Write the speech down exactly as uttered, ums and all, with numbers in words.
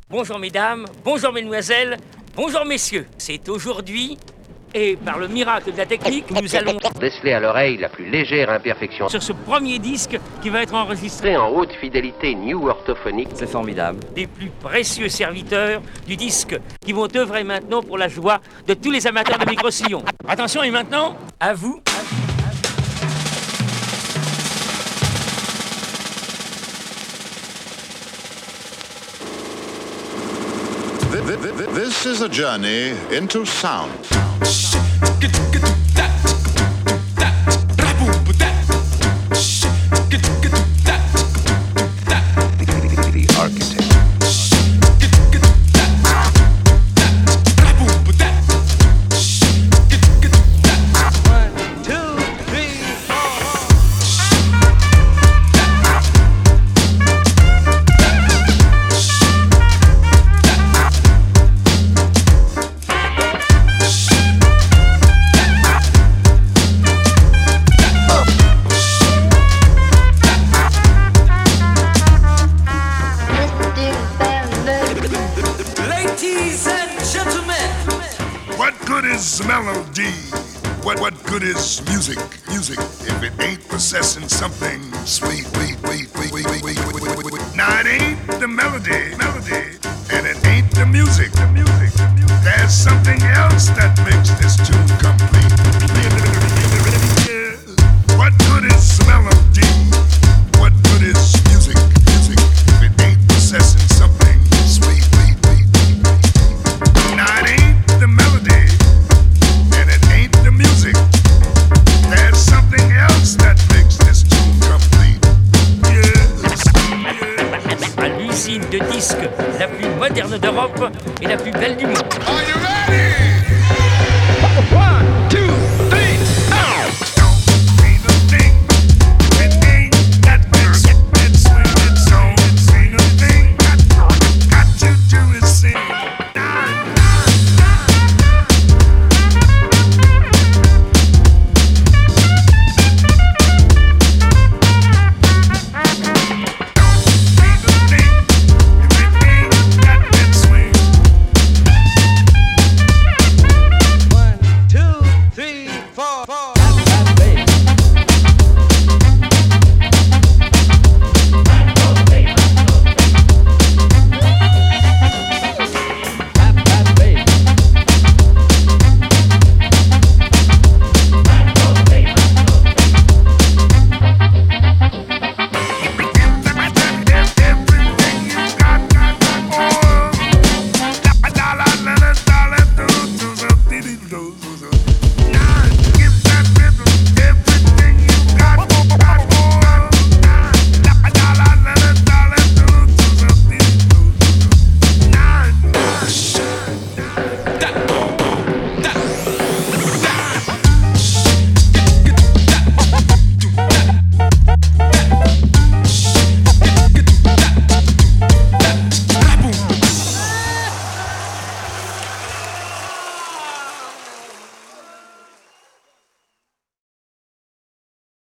Bonjour mesdames, bonjour mesdemoiselles, bonjour messieurs. C'est aujourd'hui, et par le miracle de la technique, nous allons déceler à l'oreille la plus légère imperfection sur ce premier disque qui va être enregistré en haute fidélité new orthophonique. C'est formidable. des plus précieux serviteurs du disque qui vont œuvrer maintenant pour la joie de tous les amateurs de micro-sillons. Attention, et maintenant, à vous. This is a journey into sound. The architect. Ladies and gentlemen, What good is melody? What what good is music? Music if it ain't possessing something sweet, sweet, sweet, sweet, sweet, sweet, sweet, sweet, sweet, sweet. Now it ain't the melody, melody, and it ain't the music, the music, the music. There's something else that makes this tune complete. What good is melody? What good is music? Music if it ain't possessing something sweet, sweet, sweet, sweet, sweet. Now it ain't the melody. And it ain't the music. There's something else that makes this tune complete. Yes, yes. À l'usine de disques la plus moderne d'Europe et la plus belle du monde. Are you ready? One,